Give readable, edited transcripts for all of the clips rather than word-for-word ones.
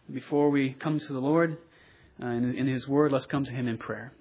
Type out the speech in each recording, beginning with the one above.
Before we come to the Lord in His Word, let's come to Him in prayer.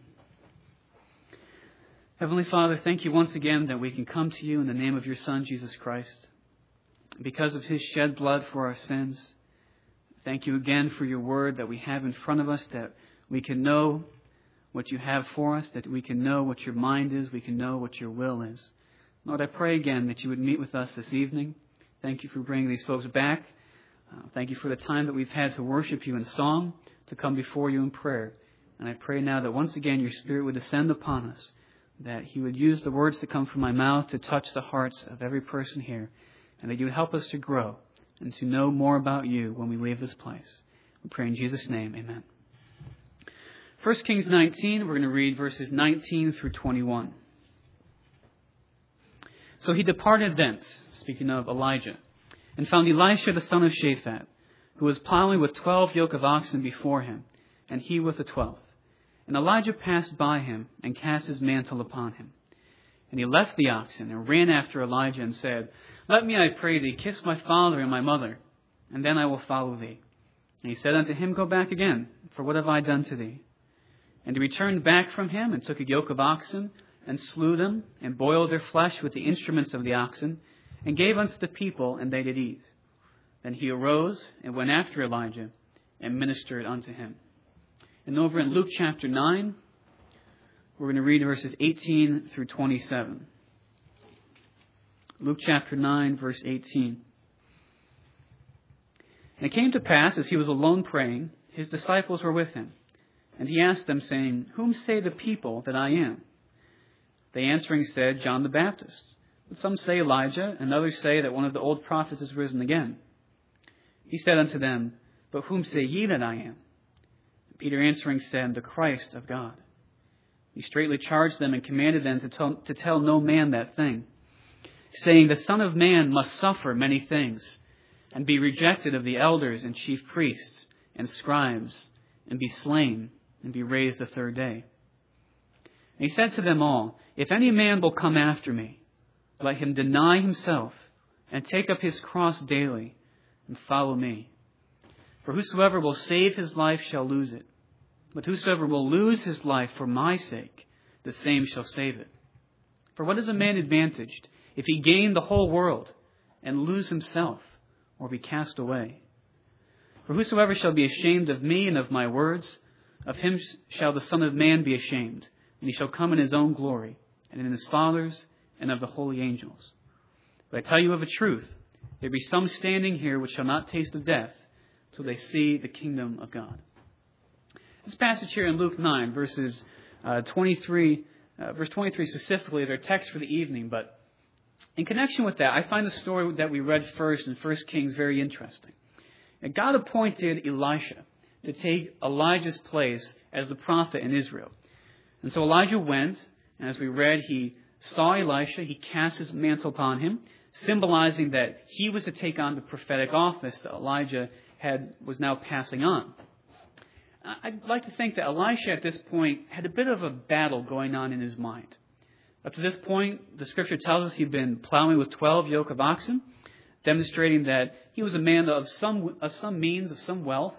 Heavenly Father, thank you once again that we can come to you in the name of your Son, Jesus Christ. Because of His shed blood for our sins, thank you again for your Word that we have in front of us, that we can know what you have for us, that we can know what your mind is, we can know what your will is. Lord, I pray again that you would meet with us this evening. Thank you for bringing these folks back. Thank you for the time that we've had to worship you in song, to come before you in prayer. And I pray now that once again your Spirit would descend upon us, that He would use the words that come from my mouth to touch the hearts of every person here, and that you would help us to grow and to know more about you when we leave this place. We pray in Jesus' name, amen. 1 Kings 19, we're going to read verses 19 through 21. So he departed thence, speaking of Elijah, and found Elisha the son of Shaphat, who was plowing with 12 yoke of oxen before him, and he with the 12th. And Elijah passed by him and cast his mantle upon him. And he left the oxen and ran after Elijah and said, Let me, I pray thee, kiss my father and my mother, and then I will follow thee. And he said unto him, Go back again, for what have I done to thee? And he returned back from him and took a yoke of oxen and slew them and boiled their flesh with the instruments of the oxen, and gave unto the people, and they did eat. Then he arose and went after Elijah and ministered unto him. And over in Luke chapter 9, we're going to read verses 18 through 27. Luke chapter 9, verse 18. And it came to pass, as he was alone praying, his disciples were with him. And he asked them, saying, Whom say the people that I am? They answering said, John the Baptist. But some say Elijah, and others say that one of the old prophets is risen again. He said unto them, But whom say ye that I am? And Peter answering said, The Christ of God. He straitly charged them and commanded them to tell no man that thing, saying, The Son of Man must suffer many things, and be rejected of the elders and chief priests and scribes, and be slain, and be raised the third day. And he said to them all, If any man will come after me, let him deny himself, and take up his cross daily, and follow me. For whosoever will save his life shall lose it. But whosoever will lose his life for my sake, the same shall save it. For what is a man advantaged, if he gain the whole world, and lose himself, or be cast away? For whosoever shall be ashamed of me and of my words, of him shall the Son of Man be ashamed, and he shall come in his own glory, and in his Father's, and of the holy angels. But I tell you of a truth, there be some standing here which shall not taste of death, till they see the kingdom of God. This passage here in Luke 9, verse 23 specifically is our text for the evening, but in connection with that, I find the story that we read first in 1 Kings very interesting. And God appointed Elisha to take Elijah's place as the prophet in Israel. And so Elijah went, and as we read, he saw Elisha, he cast his mantle upon him, symbolizing that he was to take on the prophetic office that Elijah was now passing on. I'd like to think that Elisha at this point had a bit of a battle going on in his mind. Up to this point, the scripture tells us he'd been plowing with 12 yoke of oxen, demonstrating that he was a man of some means, of some wealth.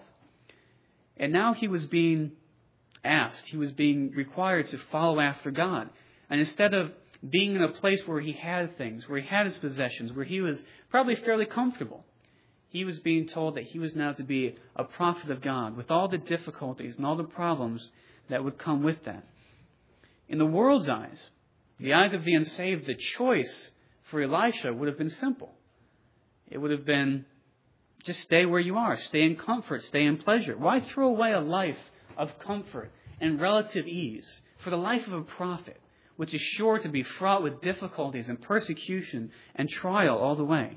And now he was being asked, he was being required to follow after God. And instead of being in a place where he had things, where he had his possessions, where he was probably fairly comfortable, he was being told that he was now to be a prophet of God with all the difficulties and all the problems that would come with that. In the world's eyes, the eyes of the unsaved, the choice for Elisha would have been simple. It would have been, just stay where you are, stay in comfort, stay in pleasure. Why throw away a life of comfort and relative ease for the life of a prophet, which is sure to be fraught with difficulties and persecution and trial all the way?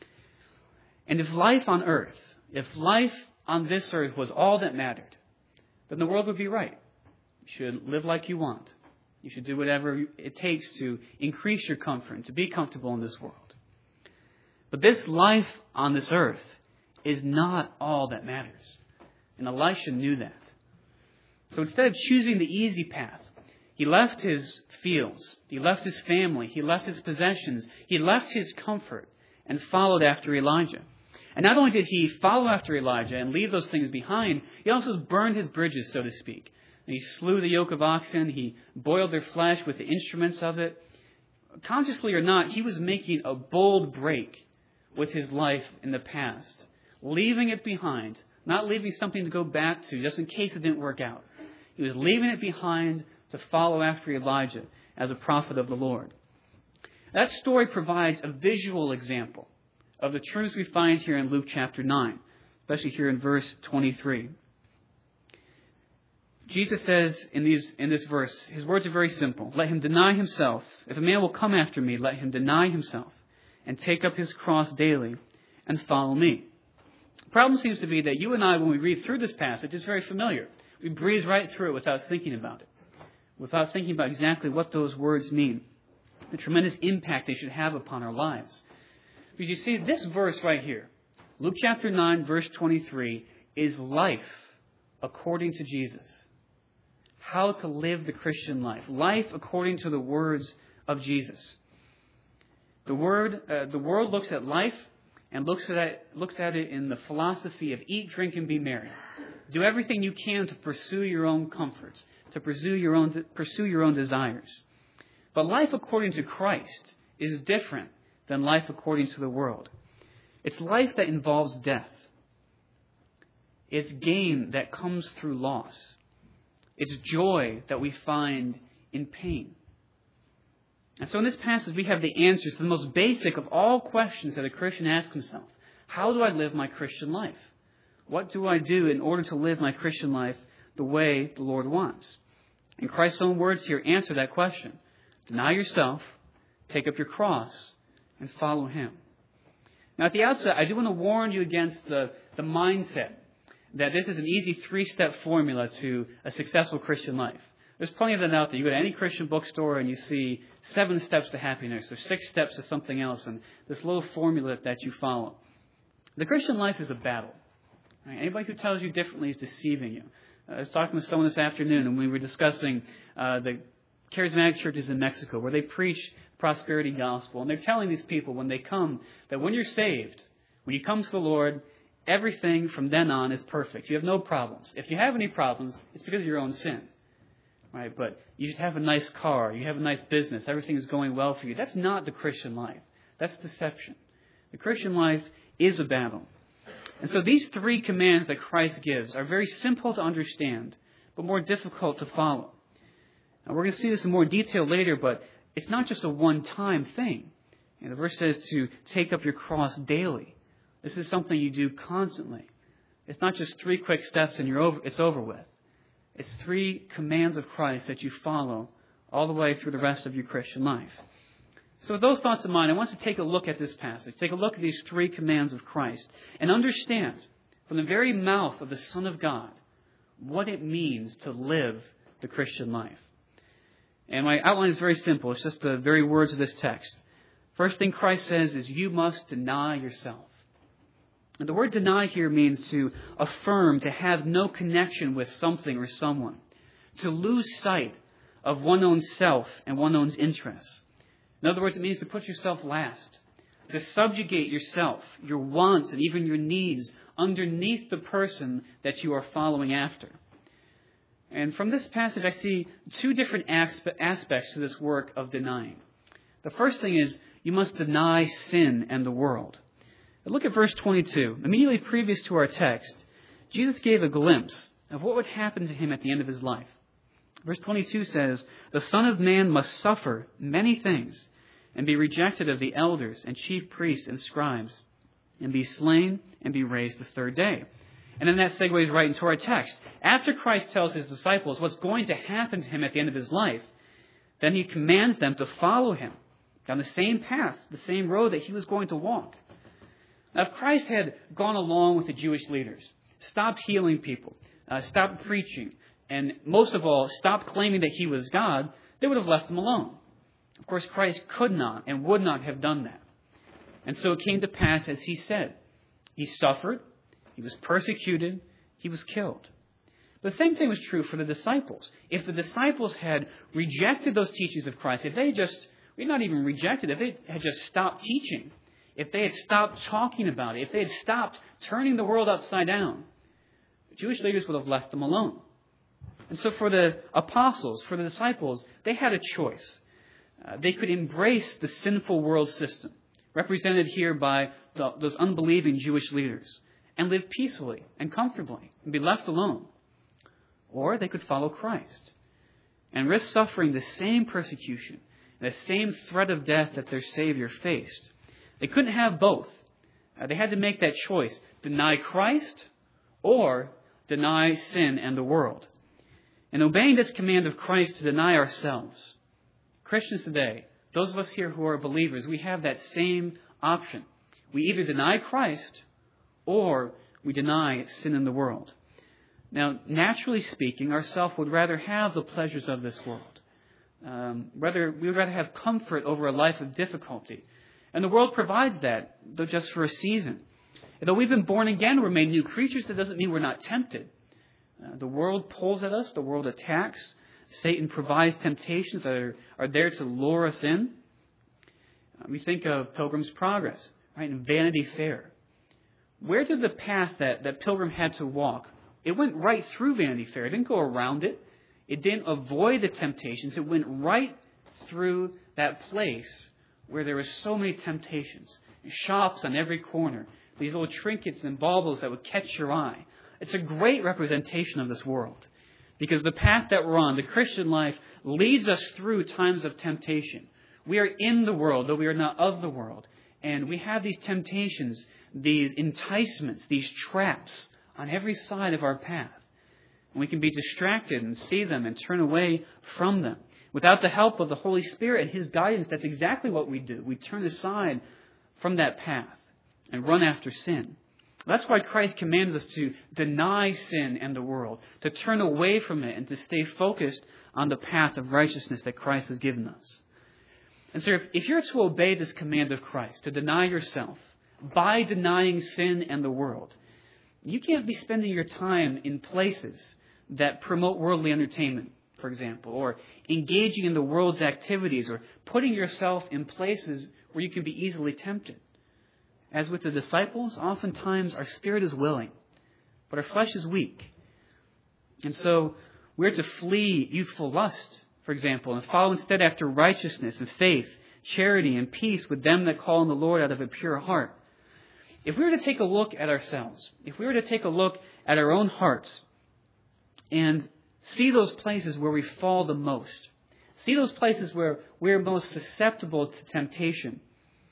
And if life on this earth was all that mattered, then the world would be right. You should live like you want. You should do whatever it takes to increase your comfort and to be comfortable in this world. But this life on this earth is not all that matters. And Elisha knew that. So instead of choosing the easy path, he left his fields, he left his family, he left his possessions, he left his comfort and followed after Elijah. And not only did he follow after Elijah and leave those things behind, he also burned his bridges, so to speak. And he slew the yoke of oxen. He boiled their flesh with the instruments of it. Consciously or not, he was making a bold break with his life in the past, leaving it behind, not leaving something to go back to just in case it didn't work out. He was leaving it behind to follow after Elijah as a prophet of the Lord. That story provides a visual example of the truths we find here in Luke chapter 9, especially here in verse 23. Jesus says in this verse, his words are very simple. Let him deny himself. If a man will come after me, let him deny himself and take up his cross daily and follow me. The problem seems to be that you and I, when we read through this passage, it's very familiar. We breeze right through it without thinking about it, without thinking about exactly what those words mean, the tremendous impact they should have upon our lives. Because you see, this verse right here, Luke chapter 9, verse 23, is life according to Jesus. How to live the Christian life. Life according to the words of Jesus. The world looks at life and looks at it in the philosophy of eat, drink, and be merry. Do everything you can to pursue your own comforts, to pursue your own desires. But life according to Christ is different than life according to the world. It's life that involves death. It's gain that comes through loss. It's joy that we find in pain. And so in this passage, we have the answers to the most basic of all questions that a Christian asks himself. How do I live my Christian life? What do I do in order to live my Christian life the way the Lord wants? And Christ's own words here answer that question. Deny yourself, take up your cross, and follow Him. Now at the outset, I do want to warn you against the mindset that this is an easy 3-step formula to a successful Christian life. There's plenty of that out there. You go to any Christian bookstore and you see 7 steps to happiness or 6 steps to something else and this little formula that you follow. The Christian life is a battle. Anybody who tells you differently is deceiving you. I was talking with someone this afternoon and we were discussing the charismatic churches in Mexico where they preach prosperity gospel. And they're telling these people when they come that when you're saved, when you come to the Lord, everything from then on is perfect. You have no problems. If you have any problems, it's because of your own sin. Right? But you should have a nice car. You have a nice business. Everything is going well for you. That's not the Christian life. That's deception. The Christian life is a battle. And so these 3 commands that Christ gives are very simple to understand, but more difficult to follow. Now we're going to see this in more detail later, but it's not just a one-time thing. The verse says to take up your cross daily. This is something you do constantly. It's not just 3 quick steps and it's over with. It's 3 commands of Christ that you follow all the way through the rest of your Christian life. So with those thoughts in mind, I want us to take a look at this passage. Take a look at these 3 commands of Christ and understand from the very mouth of the Son of God what it means to live the Christian life. And my outline is very simple. It's just the very words of this text. First thing Christ says is you must deny yourself. And the word deny here means to affirm, to have no connection with something or someone, to lose sight of one's own self and one's own interests. In other words, it means to put yourself last, to subjugate yourself, your wants, and even your needs underneath the person that you are following after. And from this passage, I see 2 different aspects to this work of denying. The first thing is you must deny sin and the world. Look at verse 22. Immediately previous to our text, Jesus gave a glimpse of what would happen to him at the end of his life. Verse 22 says, the Son of Man must suffer many things and be rejected of the elders and chief priests and scribes and be slain and be raised the 3rd day. And then that segues right into our text. After Christ tells his disciples what's going to happen to him at the end of his life, then he commands them to follow him down the same path, the same road that he was going to walk. Now, if Christ had gone along with the Jewish leaders, stopped healing people, stopped preaching, and most of all, stopped claiming that he was God, they would have left him alone. Of course, Christ could not and would not have done that. And so it came to pass as he said. He suffered, he was persecuted, he was killed. But the same thing was true for the disciples. If the disciples had rejected those teachings of Christ, if they not even rejected, if they had just stopped teaching, if they had stopped talking about it, if they had stopped turning the world upside down, Jewish leaders would have left them alone. And so for the apostles, for the disciples, they had a choice. They could embrace the sinful world system, represented here by those unbelieving Jewish leaders, and live peacefully and comfortably and be left alone. Or they could follow Christ and risk suffering the same persecution, the same threat of death that their Savior faced. They couldn't have both. They had to make that choice: deny Christ or deny sin and the world. And obeying this command of Christ to deny ourselves, Christians today, those of us here who are believers, we have that same option. We either deny Christ or we deny sin in the world. Now, naturally speaking, ourself would rather have the pleasures of this world. We would rather have comfort over a life of difficulty. And the world provides that, though just for a season. And though we've been born again, we're made new creatures, that doesn't mean we're not tempted. The world pulls at us. The world attacks. Satan provides temptations that are there to lure us in. We think of Pilgrim's Progress, right, and Vanity Fair. Where did the path that Pilgrim had to walk? It went right through Vanity Fair. It didn't go around it. It didn't avoid the temptations. It went right through that place where there were so many temptations. Shops on every corner. These little trinkets and baubles that would catch your eye. It's a great representation of this world. Because the path that we're on, the Christian life, leads us through times of temptation. We are in the world, though we are not of the world. And we have these temptations, these enticements, these traps on every side of our path. And we can be distracted and see them and turn away from them. Without the help of the Holy Spirit and His guidance, that's exactly what we do. We turn aside from that path and run after sin. That's why Christ commands us to deny sin and the world, to turn away from it and to stay focused on the path of righteousness that Christ has given us. And so if you're to obey this command of Christ, to deny yourself by denying sin and the world, you can't be spending your time in places that promote worldly entertainment, for example, or engaging in the world's activities, or putting yourself in places where you can be easily tempted. As with the disciples, oftentimes our spirit is willing, but our flesh is weak. And so we're to flee youthful lust, for example, and follow instead after righteousness and faith, charity and peace with them that call on the Lord out of a pure heart. If we were to take a look at ourselves, if we were to take a look at our own hearts and see those places where we fall the most, see those places where we're most susceptible to temptation,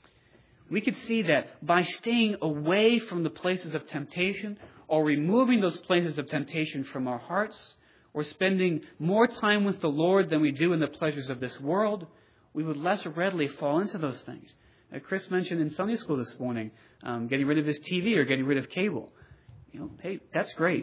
we could see that by staying away from the places of temptation, or removing those places of temptation from our hearts, or spending more time with the Lord than we do in the pleasures of this world, we would less readily fall into those things. Chris mentioned in Sunday school this morning, getting rid of his TV or getting rid of cable. Hey, that's great.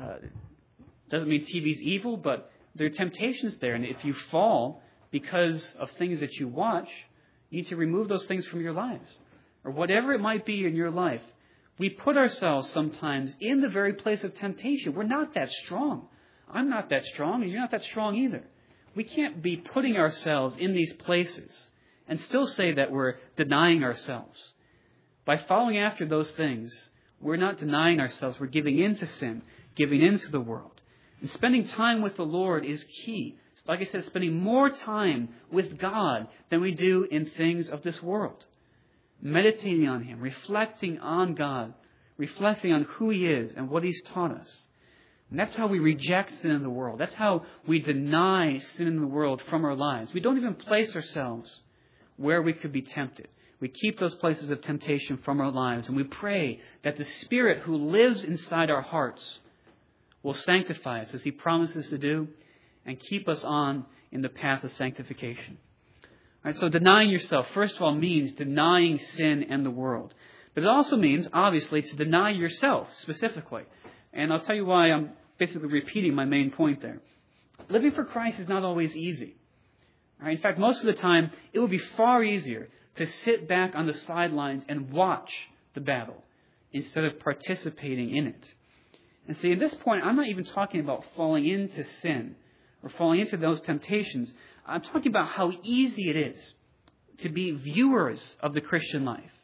Doesn't mean TV's evil, but there are temptations there. And if you fall because of things that you watch, you need to remove those things from your lives. Or whatever it might be in your life, we put ourselves sometimes in the very place of temptation. We're not that strong. I'm not that strong, and you're not that strong either. We can't be putting ourselves in these places and still say that we're denying ourselves. By following after those things, we're not denying ourselves. We're giving in to sin, giving in to the world. And spending time with the Lord is key. Like I said, spending more time with God than we do in things of this world. Meditating on Him, reflecting on God, reflecting on who He is and what He's taught us. And that's how we reject sin in the world. That's how we deny sin in the world from our lives. We don't even place ourselves where we could be tempted. We keep those places of temptation from our lives, and we pray that the Spirit who lives inside our hearts will sanctify us as He promises to do, and keep us on in the path of sanctification. All right, so denying yourself, first of all, means denying sin and the world. But it also means, obviously, to deny yourself specifically. And I'll tell you why I'm basically repeating my main point there. Living for Christ is not always easy. All right, in fact, most of the time, it would be far easier to sit back on the sidelines and watch the battle instead of participating in it. And see, at this point, I'm not even talking about falling into sin or falling into those temptations. I'm talking about how easy it is to be viewers of the Christian life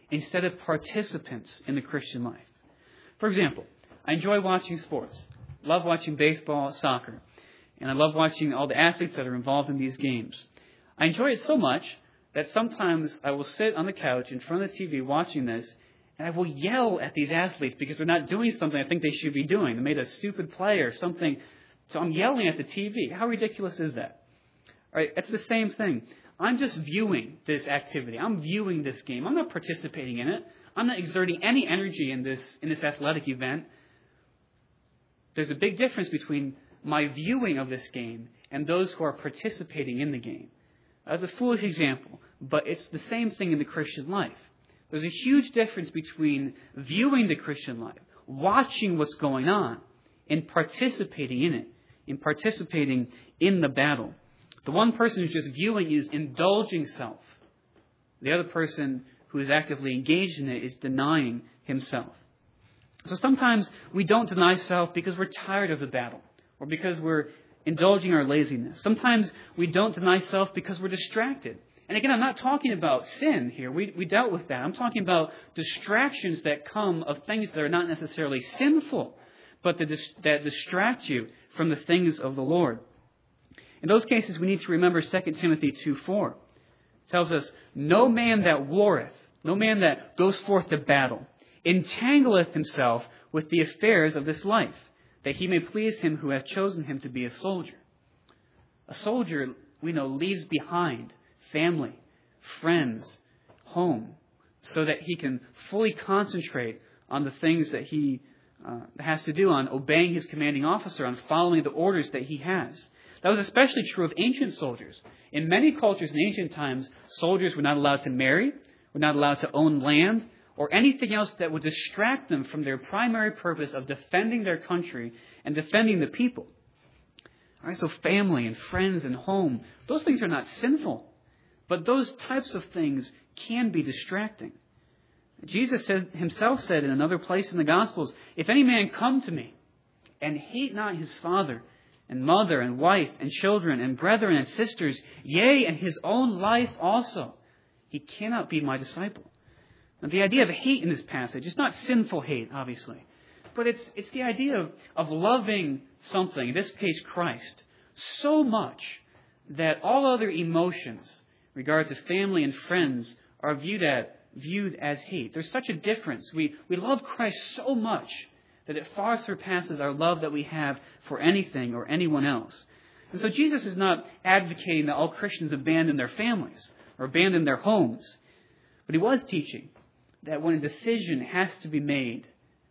instead of participants in the Christian life. For example, I enjoy watching sports. Love watching baseball, soccer. And I love watching all the athletes that are involved in these games. I enjoy it so much that sometimes I will sit on the couch in front of the TV watching this, and I will yell at these athletes because they're not doing something I think they should be doing. They made a stupid play or something. So I'm yelling at the TV. How ridiculous is that? All right, it's the same thing. I'm just viewing this activity. I'm viewing this game. I'm not participating in it. I'm not exerting any energy in this athletic event. There's a big difference between my viewing of this game and those who are participating in the game. That's a foolish example, but it's the same thing in the Christian life. There's a huge difference between viewing the Christian life, watching what's going on, and participating in it, in participating in the battle. The one person who's just viewing is indulging self. The other person who is actively engaged in it is denying himself. So sometimes we don't deny self because we're tired of the battle or because we're indulging our laziness. Sometimes we don't deny self because we're distracted. And again, I'm not talking about sin here. We dealt with that. I'm talking about distractions that come of things that are not necessarily sinful, but that distract you from the things of the Lord. In those cases, we need to remember 2 Timothy 2:4. It tells us, no man that warreth, no man that goes forth to battle, entangleth himself with the affairs of this life, that he may please him who hath chosen him to be a soldier. A soldier, we know, leaves behind family, friends, home, so that he can fully concentrate on the things that he has to do, on obeying his commanding officer, on following the orders that he has. That was especially true of ancient soldiers. In many cultures in ancient times, soldiers were not allowed to marry, were not allowed to own land, or anything else that would distract them from their primary purpose of defending their country and defending the people. All right, so family and friends and home, those things are not sinful, but those types of things can be distracting. Jesus himself said in another place in the Gospels, if any man come to me and hate not his father and mother and wife and children and brethren and sisters, yea, and his own life also, he cannot be my disciple. Now, the idea of hate in this passage is not sinful hate, obviously, but it's the idea of loving something, in this case Christ, so much that all other emotions in regard to family and friends are viewed as hate. There's such a difference. We love Christ so much that it far surpasses our love that we have for anything or anyone else. And so Jesus is not advocating that all Christians abandon their families or abandon their homes, but he was teaching that when a decision has to be made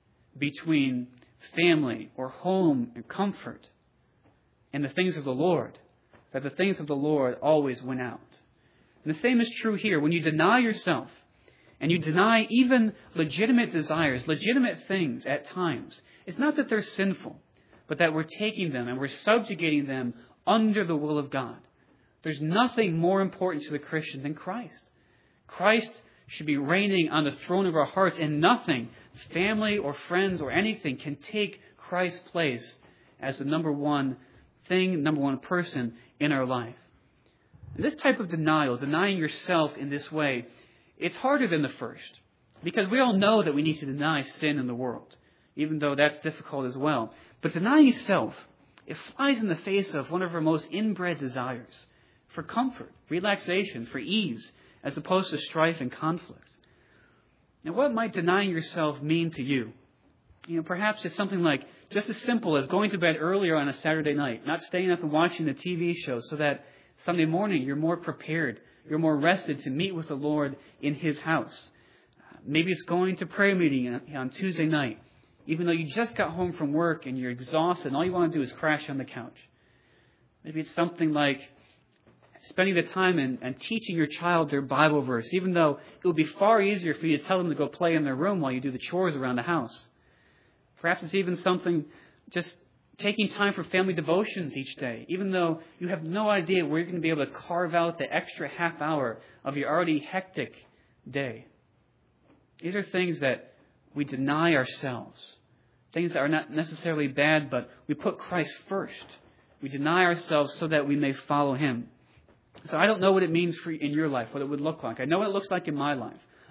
between family or home and comfort and the things of the Lord, that the things of the Lord always win out. And the same is true here. When you deny yourself, and you deny even legitimate desires, legitimate things at times, it's not that they're sinful, but that we're taking them and we're subjugating them under the will of God. There's nothing more important to the Christian than Christ. Christ should be reigning on the throne of our hearts, and nothing, family or friends or anything, can take Christ's place as the number one thing, number one person in our life. And this type of denial, denying yourself in this way, it's harder than the first, because we all know that we need to deny sin in the world, even though that's difficult as well. But denying self, it flies in the face of one of our most inbred desires for comfort, relaxation, for ease, as opposed to strife and conflict. Now, what might denying yourself mean to you? Perhaps it's something like just as simple as going to bed earlier on a Saturday night, not staying up and watching the TV show so that Sunday morning you're more prepared, you're more rested to meet with the Lord in His house. Maybe it's going to prayer meeting on Tuesday night, even though you just got home from work and you're exhausted and all you want to do is crash on the couch. Maybe it's something like spending the time and teaching your child their Bible verse, even though it would be far easier for you to tell them to go play in their room while you do the chores around the house. Perhaps it's even something just taking time for family devotions each day, even though you have no idea where you're going to be able to carve out the extra half hour of your already hectic day. These are things that we deny ourselves, things that are not necessarily bad, but we put Christ first. We deny ourselves so that we may follow Him. So I don't know what it means in your life, what it would look like. I know what it looks like in my life.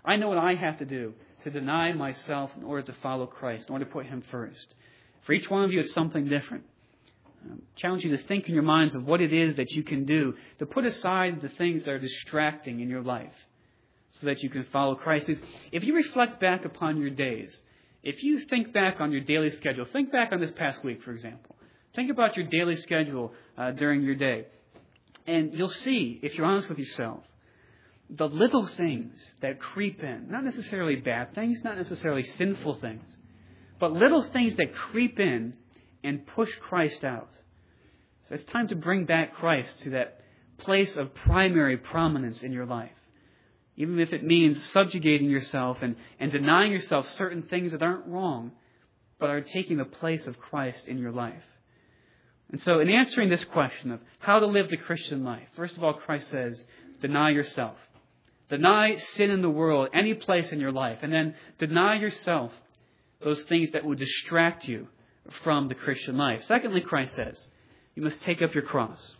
I know what I have to do to deny myself in order to follow Christ, in order to put Him first. For each one of you, it's something different. Challenge you to think in your minds of what it is that you can do to put aside the things that are distracting in your life so that you can follow Christ. Because if you reflect back upon your days, if you think back on your daily schedule, think back on this past week, for example. Think about your daily schedule during your day. And you'll see, if you're honest with yourself, the little things that creep in, not necessarily bad things, not necessarily sinful things, but little things that creep in and push Christ out. So it's time to bring back Christ to that place of primary prominence in your life. Even if it means subjugating yourself and denying yourself certain things that aren't wrong, but are taking the place of Christ in your life. And so in answering this question of how to live the Christian life, first of all, Christ says, deny yourself. Deny sin in the world, any place in your life. And then deny yourself those things that would distract you from the Christian life. Secondly, Christ says, you must take up your cross.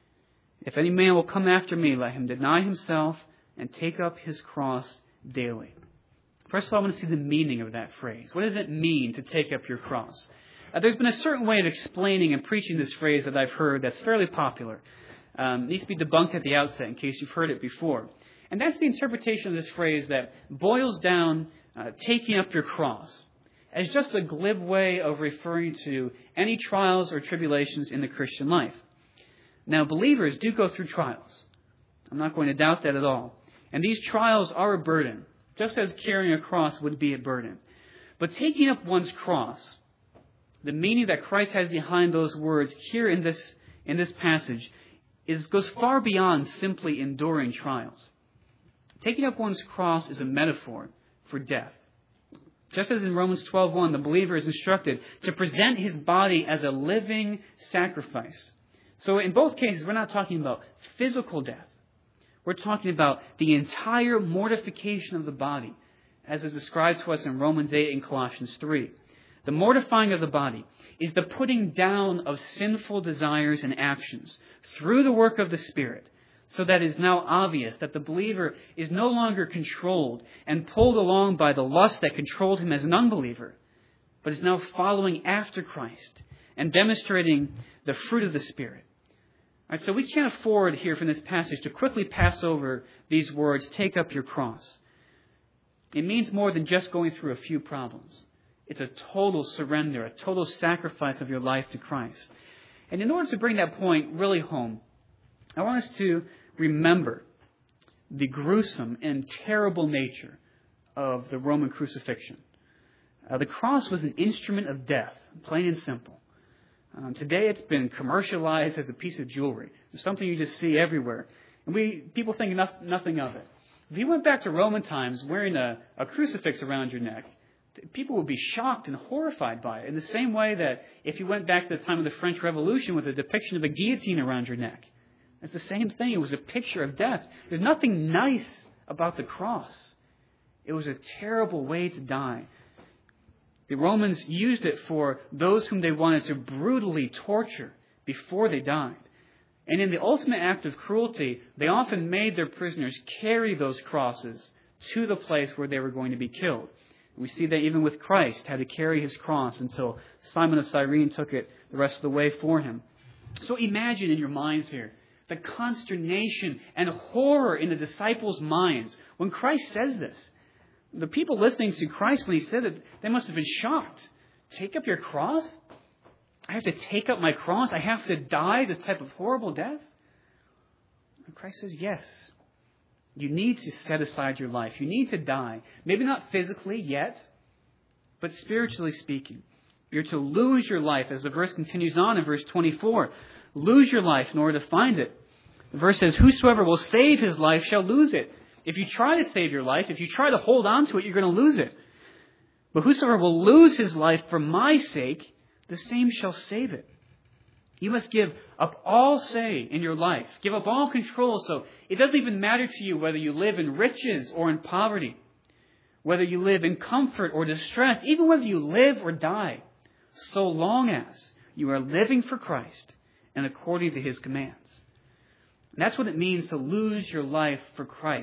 If any man will come after me, let him deny himself and take up his cross daily. First of all, I want to see the meaning of that phrase. What does it mean to take up your cross? There's been a certain way of explaining and preaching this phrase that I've heard that's fairly popular. It needs to be debunked at the outset in case you've heard it before. And that's the interpretation of this phrase that boils down taking up your cross as just a glib way of referring to any trials or tribulations in the Christian life. Now, believers do go through trials. I'm not going to doubt that at all. And these trials are a burden, just as carrying a cross would be a burden. But taking up one's cross, the meaning that Christ has behind those words here in this passage goes far beyond simply enduring trials. Taking up one's cross is a metaphor for death. Just as in Romans 12:1, the believer is instructed to present his body as a living sacrifice. So in both cases, we're not talking about physical death. We're talking about the entire mortification of the body, as is described to us in Romans 8 and Colossians 3. The mortifying of the body is the putting down of sinful desires and actions through the work of the Spirit, so that it is now obvious that the believer is no longer controlled and pulled along by the lust that controlled him as an unbeliever, but is now following after Christ and demonstrating the fruit of the Spirit. All right, so we can't afford here from this passage to quickly pass over these words, take up your cross. It means more than just going through a few problems. It's a total surrender, a total sacrifice of your life to Christ. And in order to bring that point really home, I want us to remember the gruesome and terrible nature of the Roman crucifixion. The cross was an instrument of death, plain and simple. Today it's been commercialized as a piece of jewelry. It's something you just see everywhere. And people think nothing of it. If you went back to Roman times wearing a crucifix around your neck, people would be shocked and horrified by it. In the same way that if you went back to the time of the French Revolution with a depiction of a guillotine around your neck, it's the same thing. It was a picture of death. There's nothing nice about the cross. It was a terrible way to die. The Romans used it for those whom they wanted to brutally torture before they died. And in the ultimate act of cruelty, they often made their prisoners carry those crosses to the place where they were going to be killed. We see that even with Christ, had to carry his cross until Simon of Cyrene took it the rest of the way for him. So imagine in your minds here the consternation and horror in the disciples' minds when Christ says this. The people listening to Christ when he said it, they must have been shocked. Take up your cross? I have to take up my cross? I have to die this type of horrible death? And Christ says, yes. You need to set aside your life. You need to die. Maybe not physically yet, but spiritually speaking. You're to lose your life, as the verse continues on in verse 24. Lose your life in order to find it. The verse says, whosoever will save his life shall lose it. If you try to save your life, if you try to hold on to it, you're going to lose it. But whosoever will lose his life for my sake, the same shall save it. You must give up all say in your life. Give up all control. So it doesn't even matter to you whether you live in riches or in poverty, whether you live in comfort or distress, even whether you live or die, so long as you are living for Christ and according to his commands. And that's what it means to lose your life for Christ.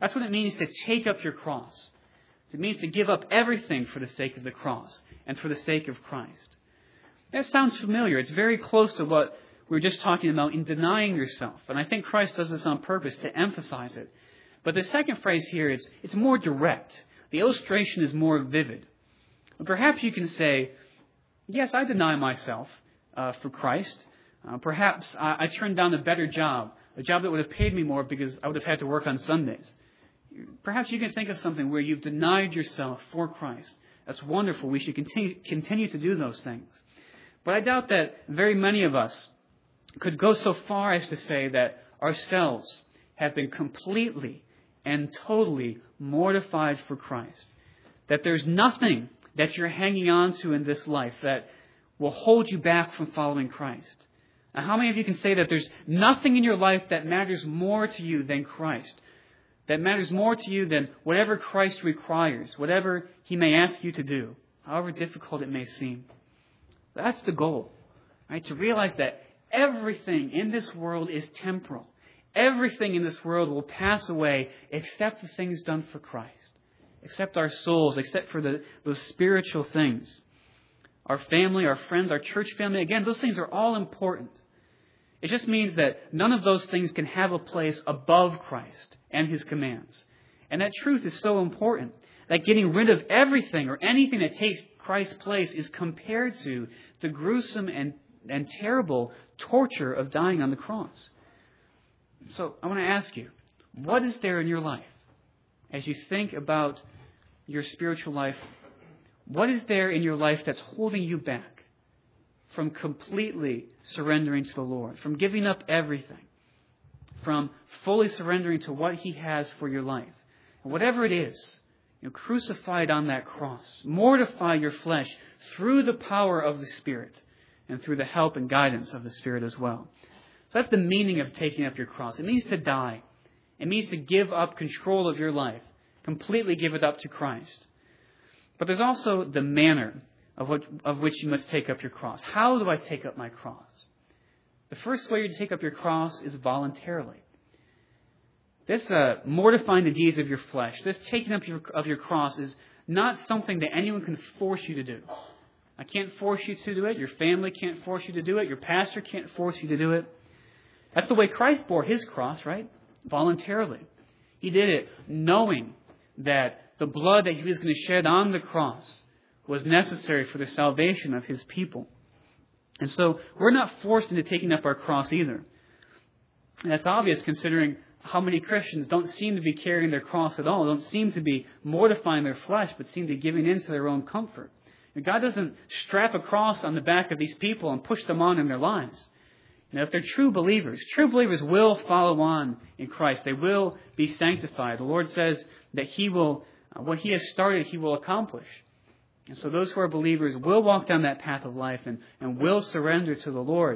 That's what it means to take up your cross. It means to give up everything for the sake of the cross and for the sake of Christ. That sounds familiar. It's very close to what we were just talking about in denying yourself. And I think Christ does this on purpose to emphasize it. But the second phrase here is it's more direct. The illustration is more vivid. Perhaps you can say, yes, I deny myself for Christ. Perhaps I turned down a better job, a job that would have paid me more because I would have had to work on Sundays. Perhaps you can think of something where you've denied yourself for Christ. That's wonderful. We should continue to do those things. But I doubt that very many of us could go so far as to say that ourselves have been completely and totally mortified for Christ. That there's nothing that you're hanging on to in this life that will hold you back from following Christ. Now, how many of you can say that there's nothing in your life that matters more to you than Christ? That matters more to you than whatever Christ requires, whatever He may ask you to do, however difficult it may seem. That's the goal, right? To realize that everything in this world is temporal. Everything in this world will pass away except the things done for Christ, except our souls, except for those spiritual things. Our family, our friends, our church family, again, those things are all important. It just means that none of those things can have a place above Christ and His commands. And that truth is so important that getting rid of everything or anything that takes Christ's place is compared to the gruesome and terrible torture of dying on the cross. So I want to ask you, what is there in your life as you think about your spiritual life? What is there in your life that's holding you back from completely surrendering to the Lord, from giving up everything, from fully surrendering to what He has for your life? And whatever it is, crucify it on that cross. Mortify your flesh through the power of the Spirit and through the help and guidance of the Spirit as well. So that's the meaning of taking up your cross. It means to die. It means to give up control of your life, completely give it up to Christ. But there's also the manner of which you must take up your cross. How do I take up my cross? The first way to take up your cross is voluntarily. This mortifying the deeds of your flesh, this taking up of your cross is not something that anyone can force you to do. I can't force you to do it. Your family can't force you to do it. Your pastor can't force you to do it. That's the way Christ bore His cross, right? Voluntarily. He did it knowing that the blood that He was going to shed on the cross was necessary for the salvation of His people. And so we're not forced into taking up our cross either. And that's obvious considering how many Christians don't seem to be carrying their cross at all, don't seem to be mortifying their flesh, but seem to be giving in to their own comfort. And God doesn't strap a cross on the back of these people and push them on in their lives. If they're true believers will follow on in Christ. They will be sanctified. The Lord says that He will, what He has started, He will accomplish. And so those who are believers will walk down that path of life and will surrender to the Lord.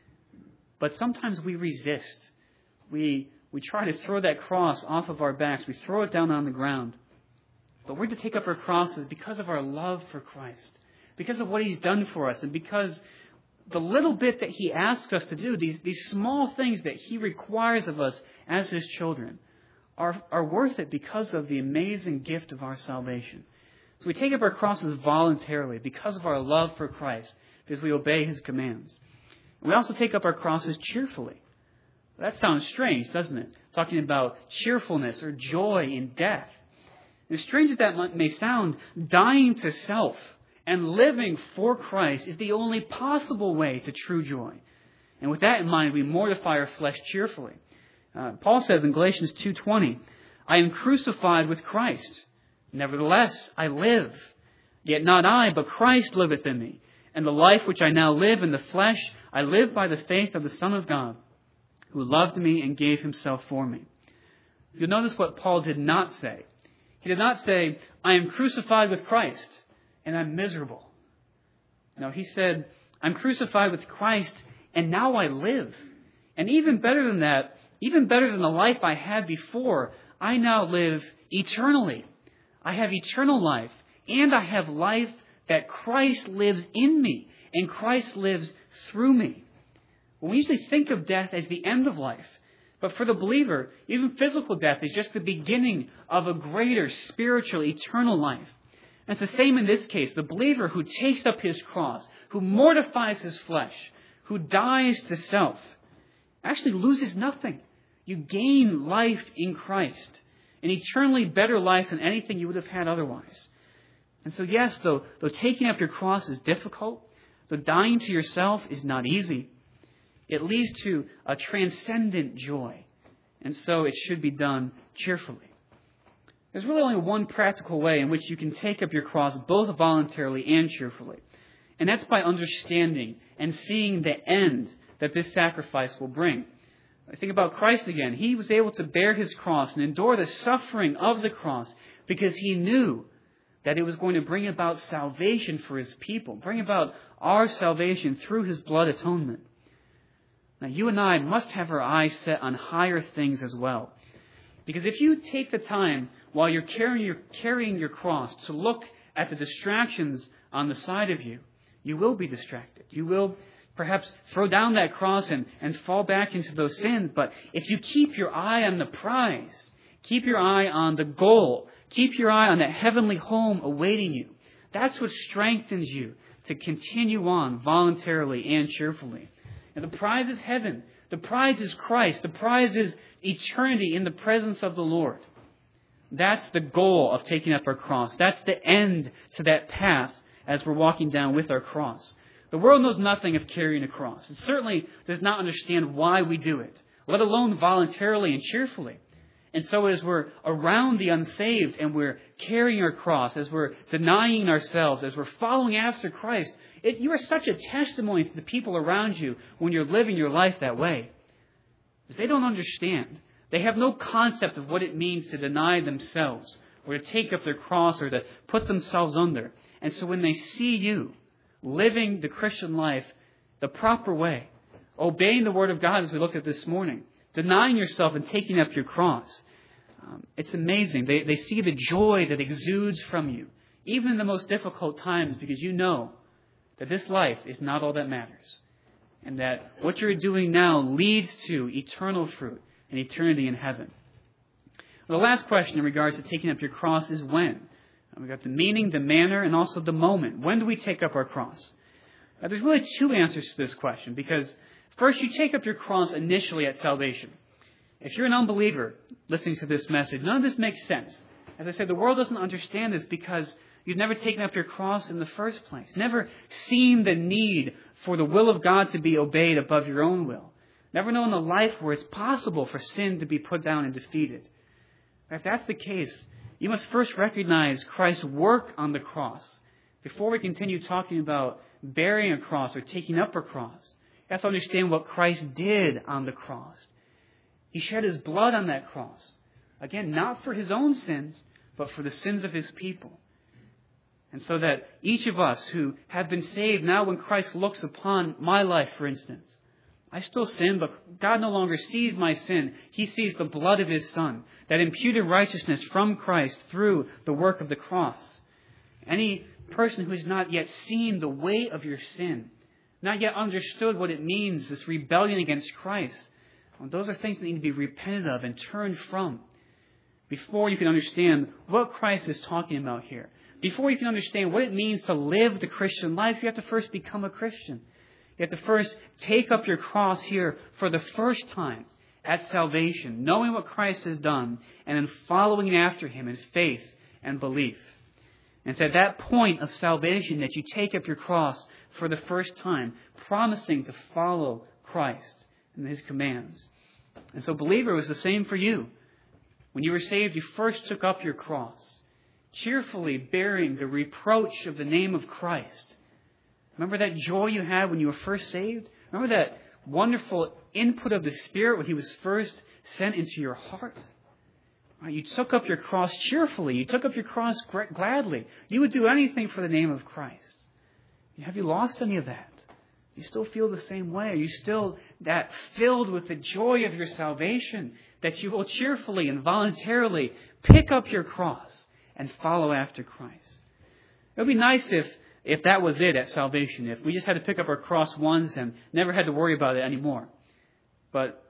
But sometimes we resist. We try to throw that cross off of our backs. We throw it down on the ground. But we're to take up our crosses because of our love for Christ, because of what He's done for us, and because the little bit that He asks us to do, these small things that He requires of us as His children, are worth it because of the amazing gift of our salvation. So we take up our crosses voluntarily because of our love for Christ, because we obey His commands. And we also take up our crosses cheerfully. That sounds strange, doesn't it? Talking about cheerfulness or joy in death. As strange as that may sound, dying to self and living for Christ is the only possible way to true joy. And with that in mind, we mortify our flesh cheerfully. Paul says in Galatians 2:20, I am crucified with Christ. Nevertheless, I live. Yet not I, but Christ liveth in me. And the life which I now live in the flesh, I live by the faith of the Son of God, who loved me and gave Himself for me. You'll notice what Paul did not say. He did not say, I am crucified with Christ and I'm miserable. No, he said, I'm crucified with Christ and now I live. And even better than that, even better than the life I had before, I now live eternally. I have eternal life, and I have life that Christ lives in me, and Christ lives through me. When we usually think of death as the end of life, But for the believer, even physical death is just the beginning of a greater spiritual, eternal life. And it's the same in this case. The believer who takes up his cross, who mortifies his flesh, who dies to self, actually loses nothing. You gain life in Christ, an eternally better life than anything you would have had otherwise. And so yes, though taking up your cross is difficult, though dying to yourself is not easy, it leads to a transcendent joy. And so it should be done cheerfully. There's really only one practical way in which you can take up your cross both voluntarily and cheerfully. And that's by understanding and seeing the end that this sacrifice will bring. Think about Christ again. He was able to bear his cross and endure the suffering of the cross because he knew that it was going to bring about salvation for his people, bring about our salvation through his blood atonement. Now, you and I must have our eyes set on higher things as well. Because if you take the time while you're carrying your cross to look at the distractions on the side of you, you will be distracted. You will perhaps throw down that cross and fall back into those sins. But if you keep your eye on the prize, keep your eye on the goal, keep your eye on that heavenly home awaiting you, that's what strengthens you to continue on voluntarily and cheerfully. And the prize is heaven. The prize is Christ. The prize is eternity in the presence of the Lord. That's the goal of taking up our cross. That's the end to that path as we're walking down with our cross. The world knows nothing of carrying a cross. It certainly does not understand why we do it, let alone voluntarily and cheerfully. And so as we're around the unsaved and we're carrying our cross, as we're denying ourselves, as we're following after Christ, you are such a testimony to the people around you when you're living your life that way. Because they don't understand. They have no concept of what it means to deny themselves or to take up their cross or to put themselves under. And so when they see you living the Christian life the proper way, obeying the Word of God as we looked at this morning, denying yourself and taking up your cross, it's amazing. They see the joy that exudes from you, even in the most difficult times, because you know that this life is not all that matters. And that what you're doing now leads to eternal fruit and eternity in heaven. Well, the last question in regards to taking up your cross is when. We've got the meaning, the manner, and also the moment. When do we take up our cross? There's really two answers to this question, because first, you take up your cross initially at salvation. If you're an unbeliever listening to this message, none of this makes sense. As I said, the world doesn't understand this because you've never taken up your cross in the first place, never seen the need for the will of God to be obeyed above your own will, never known a life where it's possible for sin to be put down and defeated. If that's the case, you must first recognize Christ's work on the cross before we continue talking about bearing a cross or taking up a cross. You have to understand what Christ did on the cross. He shed his blood on that cross. Again, not for his own sins, but for the sins of his people. And so that each of us who have been saved, now when Christ looks upon my life, for instance, I still sin, but God no longer sees my sin. He sees the blood of his Son, that imputed righteousness from Christ through the work of the cross. Any person who has not yet seen the weight of your sin, not yet understood what it means, this rebellion against Christ, well, those are things that need to be repented of and turned from before you can understand what Christ is talking about here. Before you can understand what it means to live the Christian life, you have to first become a Christian. You have to first take up your cross here for the first time at salvation, knowing what Christ has done, and then following after him in faith and belief. And it's at that point of salvation that you take up your cross for the first time, promising to follow Christ and his commands. And so, believer, it was the same for you. When you were saved, you first took up your cross, cheerfully bearing the reproach of the name of Christ. Remember that joy you had when you were first saved? Remember that wonderful input of the Spirit when he was first sent into your heart? You took up your cross cheerfully. You took up your cross gladly. You would do anything for the name of Christ. Have you lost any of that? You still feel the same way? Are you still that filled with the joy of your salvation that you will cheerfully and voluntarily pick up your cross and follow after Christ? It would be nice if that was it at salvation, if we just had to pick up our cross once and never had to worry about it anymore. But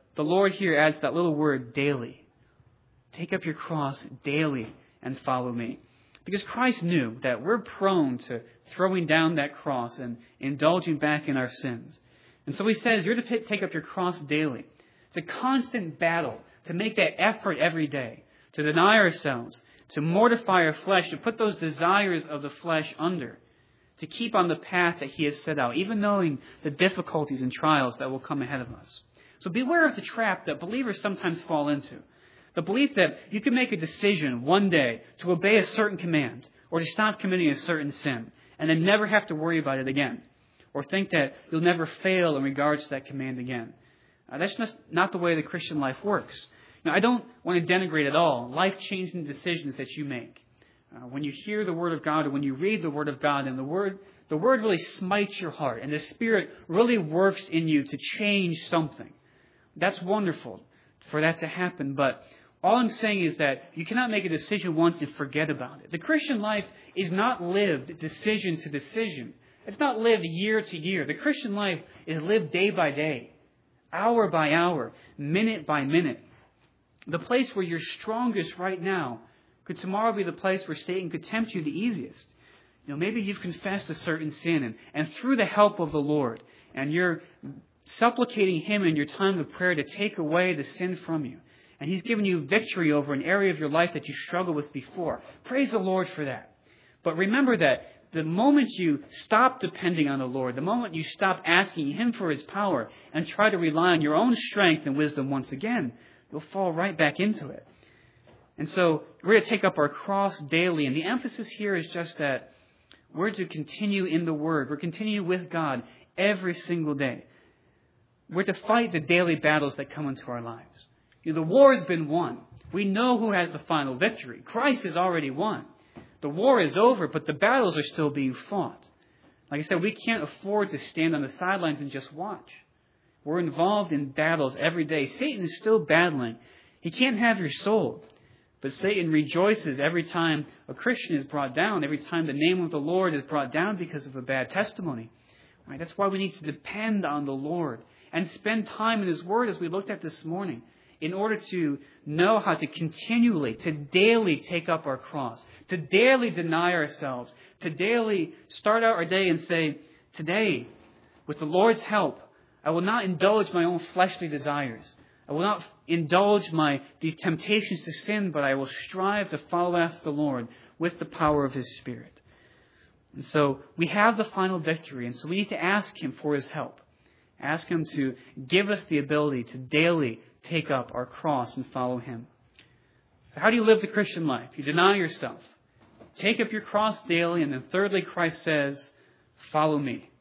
the Lord here adds that little word, daily. Take up your cross daily and follow me. Because Christ knew that we're prone to throwing down that cross and indulging back in our sins. And so he says, you're to take up your cross daily. It's a constant battle to make that effort every day, to deny ourselves, to mortify our flesh, to put those desires of the flesh under, to keep on the path that he has set out, even knowing the difficulties and trials that will come ahead of us. So beware of the trap that believers sometimes fall into. The belief that you can make a decision one day to obey a certain command or to stop committing a certain sin and then never have to worry about it again, or think that you'll never fail in regards to that command again. That's just not the way the Christian life works. Now, I don't want to denigrate at all life-changing decisions that you make. When you hear the Word of God or when you read the Word of God and the Word really smites your heart and the Spirit really works in you to change something. That's wonderful for that to happen, but all I'm saying is that you cannot make a decision once and forget about it. The Christian life is not lived decision to decision. It's not lived year to year. The Christian life is lived day by day, hour by hour, minute by minute. The place where you're strongest right now could tomorrow be the place where Satan could tempt you the easiest. Maybe you've confessed a certain sin and through the help of the Lord, and you're supplicating Him in your time of prayer to take away the sin from you. And He's given you victory over an area of your life that you struggled with before. Praise the Lord for that. But remember that the moment you stop depending on the Lord, the moment you stop asking Him for His power and try to rely on your own strength and wisdom once again, you'll fall right back into it. And so we're to take up our cross daily. And the emphasis here is just that we're to continue in the Word. We're continue with God every single day. We're to fight the daily battles that come into our lives. The war has been won. We know who has the final victory. Christ has already won. The war is over, but the battles are still being fought. Like I said, we can't afford to stand on the sidelines and just watch. We're involved in battles every day. Satan is still battling. He can't have your soul. But Satan rejoices every time a Christian is brought down, every time the name of the Lord is brought down because of a bad testimony. Right? That's why we need to depend on the Lord and spend time in His Word, as we looked at this morning, in order to know how to continually, to daily take up our cross, to daily deny ourselves, to daily start out our day and say, today, with the Lord's help, I will not indulge my own fleshly desires. I will not indulge these temptations to sin, but I will strive to follow after the Lord with the power of His Spirit. And so we have the final victory, and so we need to ask Him for His help. Ask Him to give us the ability to daily take up our cross and follow Him. So how do you live the Christian life? You deny yourself. Take up your cross daily, and then thirdly, Christ says, follow me.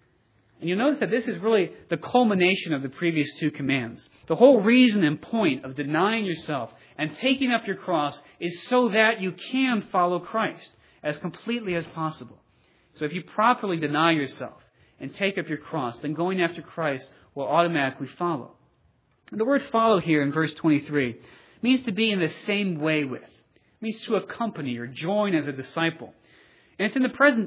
And you'll notice that this is really the culmination of the previous two commands. The whole reason and point of denying yourself and taking up your cross is so that you can follow Christ as completely as possible. So if you properly deny yourself and take up your cross, then going after Christ will automatically follow. And the word follow here in verse 23 means to be in the same way with. It means to accompany or join as a disciple. And it's in the present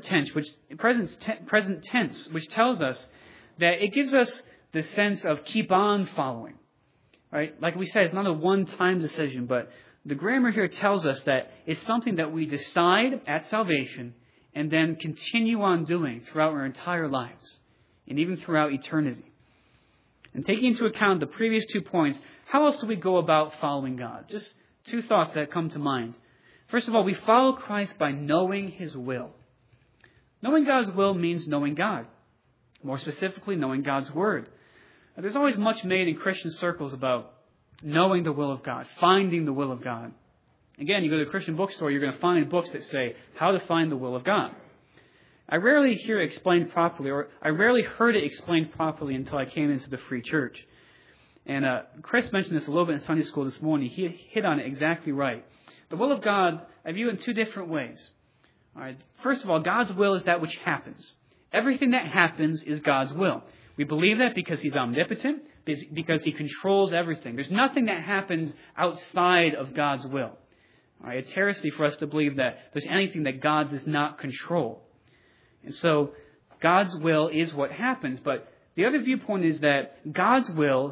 tense, which tells us that it gives us the sense of keep on following. Right? Like we said, it's not a one-time decision, but the grammar here tells us that it's something that we decide at salvation and then continue on doing throughout our entire lives and even throughout eternity. And taking into account the previous 2 points, how else do we go about following God? Just 2 thoughts that come to mind. First of all, we follow Christ by knowing His will. Knowing God's will means knowing God. More specifically, knowing God's Word. Now, there's always much made in Christian circles about knowing the will of God, finding the will of God. Again, you go to a Christian bookstore, you're going to find books that say how to find the will of God. I rarely hear it explained properly, or I rarely heard it explained properly until I came into the Free Church. And Chris mentioned this a little bit in Sunday school this morning. He hit on it exactly right. The will of God, I view in 2 different ways. All right. First of all, God's will is that which happens. Everything that happens is God's will. We believe that because He's omnipotent, because He controls everything. There's nothing that happens outside of God's will. All right. It's heresy for us to believe that there's anything that God does not control. And so God's will is what happens. But the other viewpoint is that God's will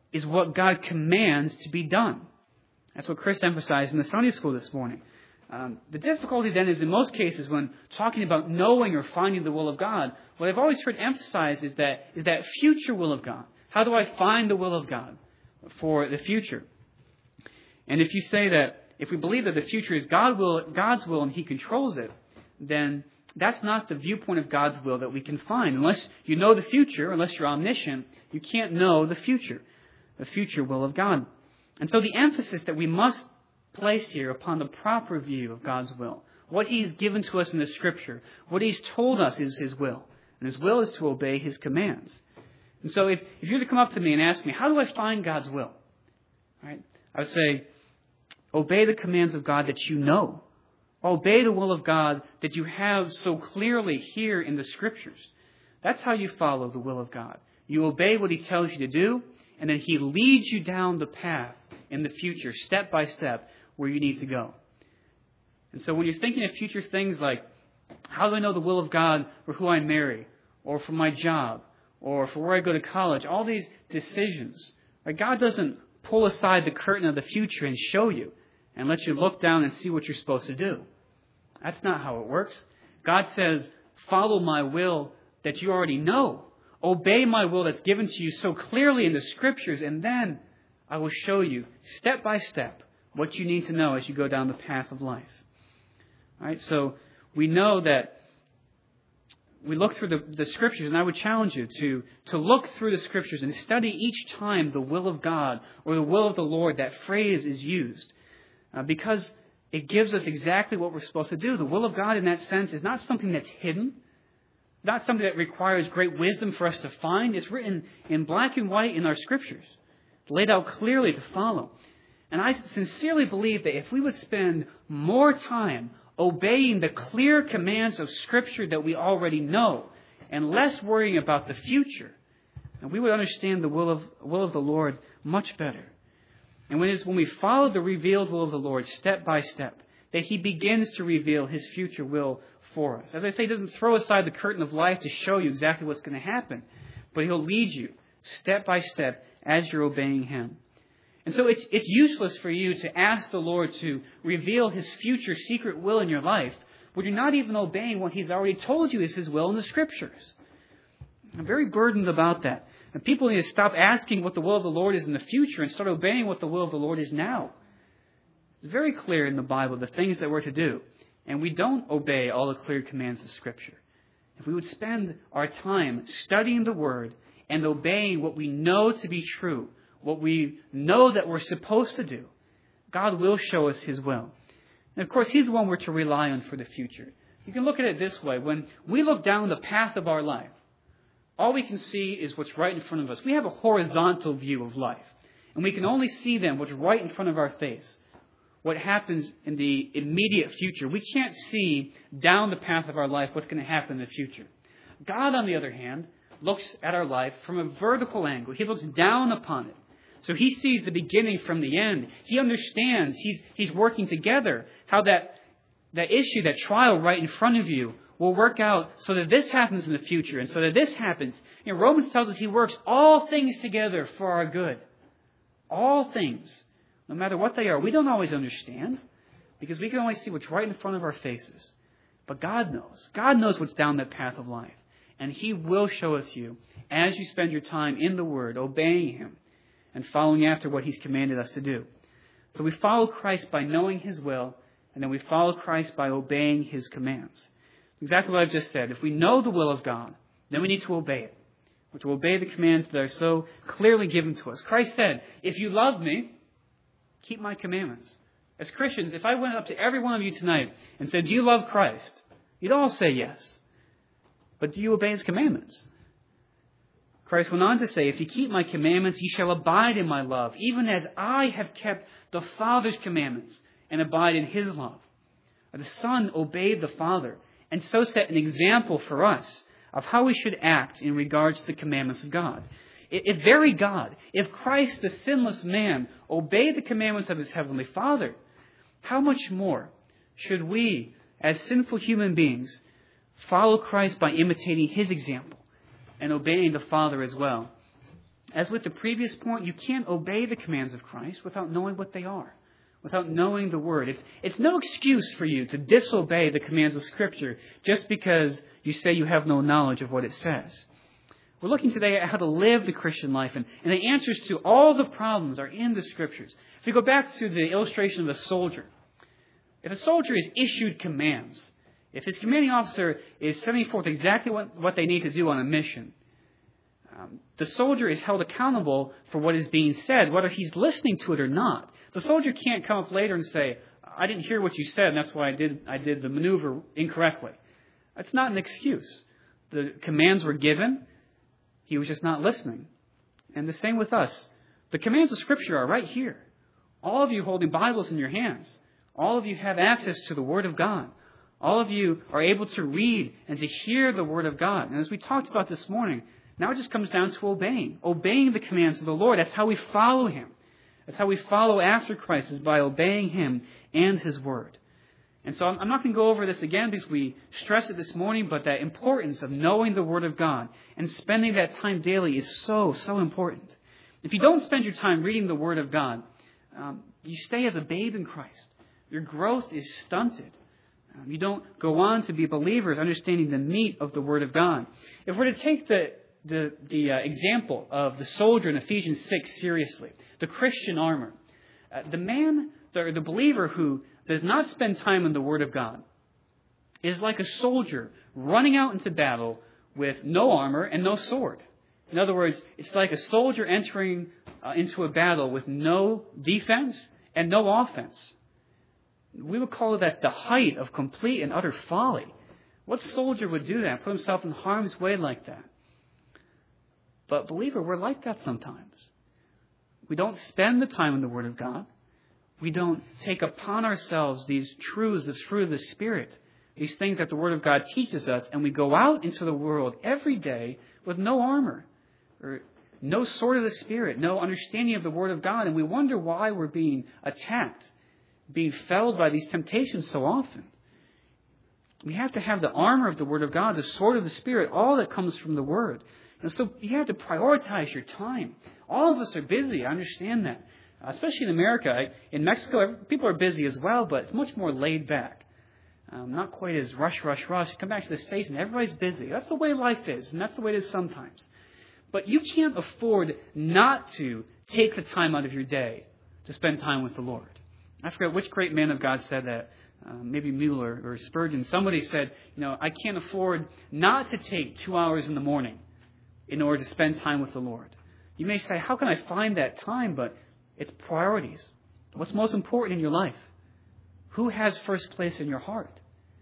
is what God commands to be done. That's what Chris emphasized in the Sunday school this morning. The difficulty then is in most cases when talking about knowing or finding the will of God, what I've always heard emphasized is that future will of God. How do I find the will of God for the future? And if you say that, if we believe that the future is God's will and He controls it, then that's not the viewpoint of God's will that we can find. Unless you know the future, unless you're omniscient, you can't know the future will of God. And so the emphasis that we must place here upon the proper view of God's will, what He's given to us in the Scripture, what He's told us is His will. And His will is to obey His commands. And so if you were to come up to me and ask me, how do I find God's will? Right? I would say, obey the commands of God that you know. Obey the will of God that you have so clearly here in the Scriptures. That's how you follow the will of God. You obey what He tells you to do, and then He leads you down the path in the future, step by step, where you need to go. And so when you're thinking of future things like, how do I know the will of God for who I marry, or for my job, or for where I go to college, all these decisions, right? God doesn't pull aside the curtain of the future and show you and let you look down and see what you're supposed to do. That's not how it works. God says, follow my will that you already know. Obey my will that's given to you so clearly in the Scriptures, and then I will show you step by step what you need to know as you go down the path of life. All right, so we know that we look through the Scriptures, and I would challenge you to look through the Scriptures and study each time the will of God or the will of the Lord. That phrase is used because it gives us exactly what we're supposed to do. The will of God in that sense is not something that's hidden, not something that requires great wisdom for us to find. It's written in black and white in our Scriptures, laid out clearly to follow. And I sincerely believe that if we would spend more time obeying the clear commands of Scripture that we already know, and less worrying about the future, and we would understand the will of the Lord much better. And when we follow the revealed will of the Lord step by step, that He begins to reveal His future will for us. As I say, He doesn't throw aside the curtain of life to show you exactly what's going to happen, but He'll lead you step by step as you're obeying Him. And so it's useless for you to ask the Lord to reveal His future secret will in your life when you're not even obeying what He's already told you is His will in the Scriptures. I'm very burdened about that. And people need to stop asking what the will of the Lord is in the future and start obeying what the will of the Lord is now. It's very clear in the Bible the things that we're to do. And we don't obey all the clear commands of Scripture. If we would spend our time studying the Word and obeying what we know to be true, what we know that we're supposed to do, God will show us His will. And of course, He's the one we're to rely on for the future. You can look at it this way. When we look down the path of our life, all we can see is what's right in front of us. We have a horizontal view of life. And we can only see then what's right in front of our face, what happens in the immediate future. We can't see down the path of our life what's going to happen in the future. God, on the other hand, looks at our life from a vertical angle. He looks down upon it. So He sees the beginning from the end. He understands. He's working together how that issue, that trial right in front of you will work out so that this happens in the future and so that this happens. You know, Romans tells us He works all things together for our good. All things, no matter what they are. We don't always understand because we can only see what's right in front of our faces. But God knows. God knows what's down that path of life. And He will show it to you as you spend your time in the Word, obeying Him and following after what He's commanded us to do. So we follow Christ by knowing His will, and then we follow Christ by obeying His commands. Exactly what I've just said. If we know the will of God, then we need to obey it. We're to obey the commands that are so clearly given to us. Christ said, if you love me, keep my commandments. As Christians, if I went up to every one of you tonight and said, do you love Christ? You'd all say yes. But do you obey His commandments? Christ went on to say, if you keep my commandments, ye shall abide in my love, even as I have kept the Father's commandments and abide in His love. The Son obeyed the Father and so set an example for us of how we should act in regards to the commandments of God. If very God, if Christ, the sinless man, obeyed the commandments of His Heavenly Father, how much more should we, as sinful human beings, follow Christ by imitating His example and obeying the Father as well? As with the previous point, you can't obey the commands of Christ without knowing what they are, without knowing the Word. It's no excuse for you to disobey the commands of Scripture just because you say you have no knowledge of what it says. We're looking today at how to live the Christian life, and the answers to all the problems are in the Scriptures. If we go back to the illustration of the soldier, if a soldier is issued commands, if his commanding officer is sending forth exactly what they need to do on a mission, the soldier is held accountable for what is being said, whether he's listening to it or not. The soldier can't come up later and say, I didn't hear what you said, and that's why I did the maneuver incorrectly. That's not an excuse. The commands were given. He was just not listening. And the same with us. The commands of Scripture are right here. All of you holding Bibles in your hands. All of you have access to the Word of God. All of you are able to read and to hear the Word of God. And as we talked about this morning, now it just comes down to obeying. Obeying the commands of the Lord. That's how we follow Him. That's how we follow after Christ, is by obeying Him and His Word. And so I'm not going to go over this again because we stressed it this morning, but that importance of knowing the Word of God and spending that time daily is so, so important. If you don't spend your time reading the Word of God, you stay as a babe in Christ. Your growth is stunted. You don't go on to be believers understanding the meat of the Word of God. If we're to take the example of the soldier in Ephesians 6 seriously, the Christian armor, the believer who does not spend time in the Word of God is like a soldier running out into battle with no armor and no sword. In other words, it's like a soldier entering into a battle with no defense and no offense. We would call that the height of complete and utter folly. What soldier would do that, put himself in harm's way like that? But believer, we're like that sometimes. We don't spend the time in the Word of God. We don't take upon ourselves these truths, this fruit of the Spirit, these things that the Word of God teaches us, and we go out into the world every day with no armor, or no sword of the Spirit, no understanding of the Word of God, and we wonder why we're being attacked, being felled by these temptations so often. We have to have the armor of the Word of God, the sword of the Spirit, all that comes from the Word. And so you have to prioritize your time. All of us are busy, I understand that. Especially in America. In Mexico, people are busy as well, but it's much more laid back. Not quite as rush. Come back to the States and everybody's busy. That's the way life is, and that's the way it is sometimes. But you can't afford not to take the time out of your day to spend time with the Lord. I forget which great man of God said that. Maybe Mueller or Spurgeon. Somebody said, I can't afford not to take 2 hours in the morning in order to spend time with the Lord. You may say, how can I find that time? But it's priorities. What's most important in your life? Who has first place in your heart?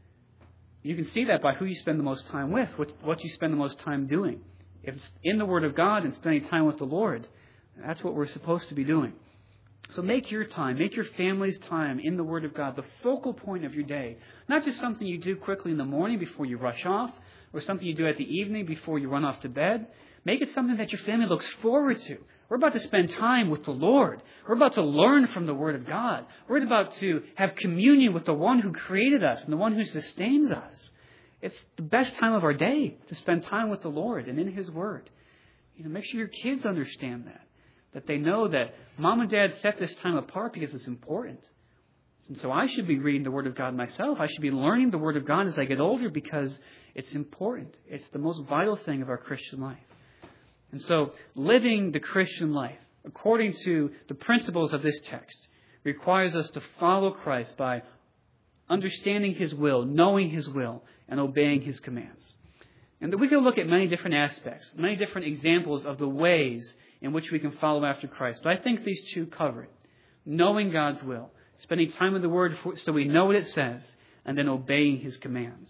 You can see that by who you spend the most time with, what you spend the most time doing. If it's in the Word of God and spending time with the Lord, that's what we're supposed to be doing. So make your time, make your family's time in the Word of God the focal point of your day. Not just something you do quickly in the morning before you rush off, or something you do at the evening before you run off to bed. Make it something that your family looks forward to. We're about to spend time with the Lord. We're about to learn from the Word of God. We're about to have communion with the one who created us and the one who sustains us. It's the best time of our day to spend time with the Lord and in His Word. Make sure your kids understand that they know that Mom and Dad set this time apart because it's important. And so I should be reading the Word of God myself. I should be learning the Word of God as I get older because it's important. It's the most vital thing of our Christian life. And so living the Christian life according to the principles of this text requires us to follow Christ by understanding His will, knowing His will, and obeying His commands. And we can look at many different aspects, many different examples of the ways in which we can follow after Christ. But I think these two cover it. Knowing God's will, spending time in the Word so we know what it says, and then obeying His commands.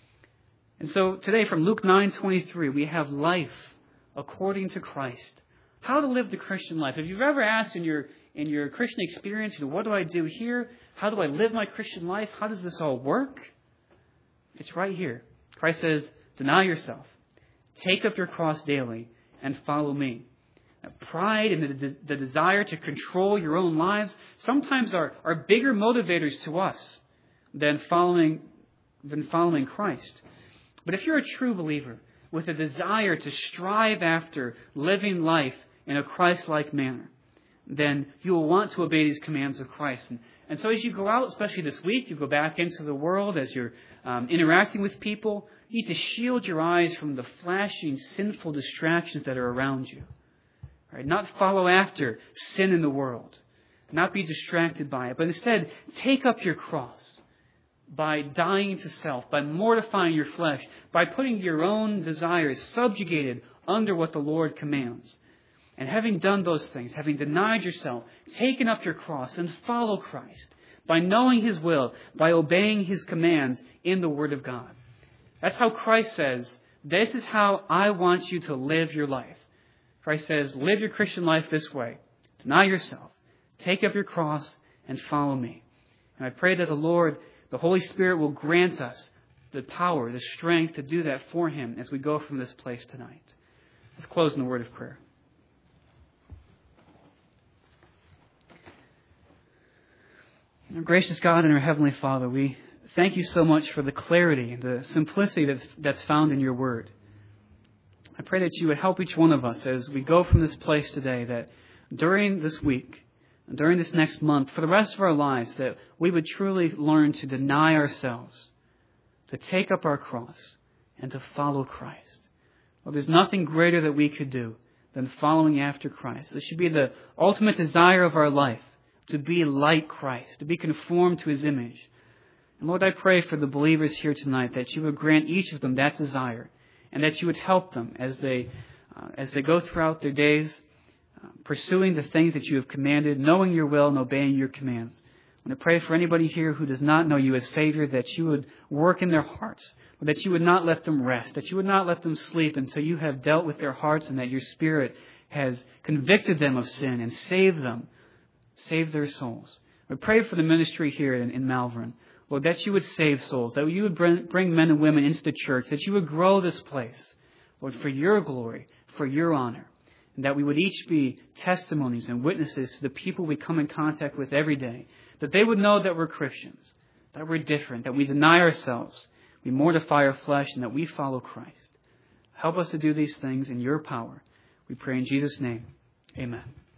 And so today from Luke 9:23, we have life according to Christ. How to live the Christian life. If you've ever asked in your Christian experience, what do I do here? How do I live my Christian life? How does this all work? It's right here. Christ says, deny yourself. Take up your cross daily and follow me. Now, pride and the desire to control your own lives sometimes are bigger motivators to us than following Christ. But if you're a true believer with a desire to strive after living life in a Christ-like manner, then you will want to obey these commands of Christ. And so as you go out, especially this week, you go back into the world, as you're interacting with people, you need to shield your eyes from the flashing, sinful distractions that are around you. Right? Not follow after sin in the world. Not be distracted by it. But instead, take up your cross by dying to self, by mortifying your flesh, by putting your own desires subjugated under what the Lord commands. And having done those things, having denied yourself, taken up your cross and follow Christ by knowing His will, by obeying His commands in the Word of God. That's how Christ says, this is how I want you to live your life. Christ says, live your Christian life this way. Deny yourself. Take up your cross and follow me. And I pray that the Lord, the Holy Spirit, will grant us the power, the strength to do that for Him as we go from this place tonight. Let's close in the word of prayer. Our gracious God and our Heavenly Father, we thank you so much for the clarity and the simplicity that's found in your word. I pray that you would help each one of us as we go from this place today, that during this week, during this next month, for the rest of our lives, that we would truly learn to deny ourselves, to take up our cross, and to follow Christ. Well, there's nothing greater that we could do than following after Christ. This should be the ultimate desire of our life, to be like Christ, to be conformed to His image. And Lord, I pray for the believers here tonight that you would grant each of them that desire, and that you would help them as they go throughout their days, pursuing the things that you have commanded, knowing your will and obeying your commands. And I pray for anybody here who does not know you as Savior, that you would work in their hearts, or that you would not let them rest, that you would not let them sleep until you have dealt with their hearts and that your Spirit has convicted them of sin and saved them, saved their souls. I pray for the ministry here in Malvern, Lord, that you would save souls, that you would bring men and women into the church, that you would grow this place, Lord, for your glory, for your honor. And that we would each be testimonies and witnesses to the people we come in contact with every day. That they would know that we're Christians, that we're different, that we deny ourselves, we mortify our flesh, and that we follow Christ. Help us to do these things in your power. We pray in Jesus' name. Amen.